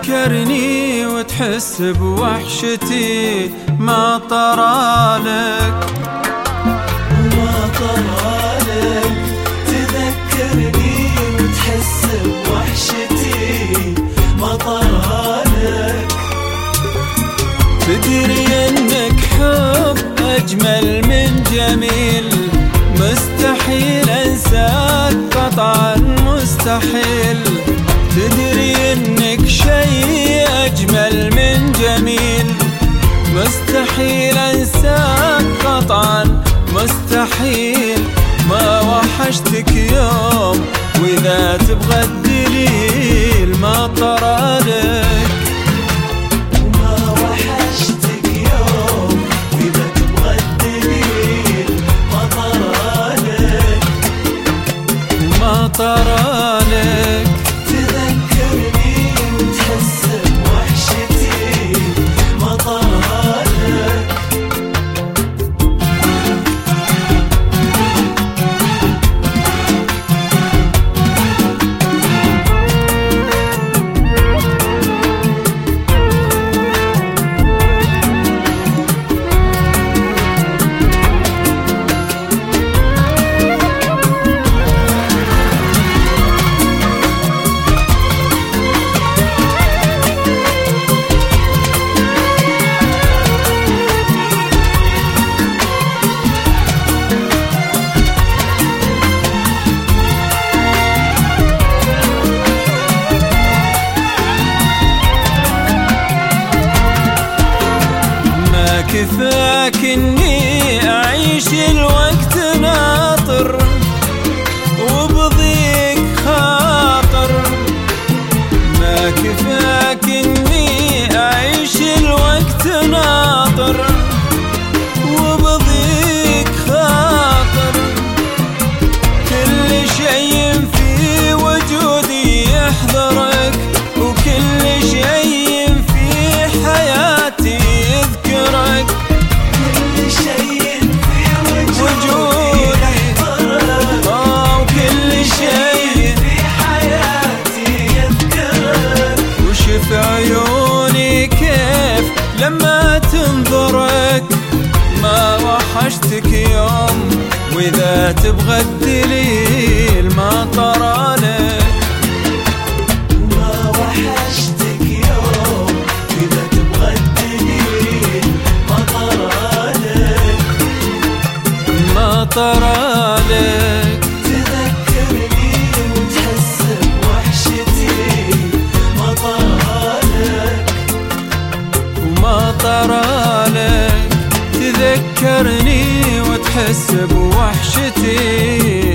تذكرني وتحس بوحشتي ما طرالك ما طرالك. تذكرني وتحس بوحشتي ما طرالك. تدري انك حب اجمل من جميل، مستحيل انساك قطعا مستحيل. تدري انك شيء اجمل من جميل، مستحيل انساك قطعا مستحيل. ما وحشتك يوم واذا تبغى الدليل ما طرالك. ما وحشتك يوم واذا تبغى الدليل ما طرالك. ما طرالك. تذكرني وتحس بوحشتي ما طرالك. كفاك اني اعيش الوقت ناطر وبضيق خاطر. ما كفاك اني اعيش الوقت ناطر وبضيق خاطر. كل شيء في وجودي يحضرك، وكل شيء في حياتي يذكرك. كل شيء في وجودي يحضرك، وكل شيء في حياتي يذكرك. وشف عيوني كيف لما تنظرك. ما وحشتك يوم واذا تبغى الدليل ما طرالك. ما وحشتك يوم واذا تبغى الدليل ما طرالك. ما طرالك. تذكرني وتحس بوحشتي ما طرالك. وما طرالك. تذكرني وتحس بوحشتي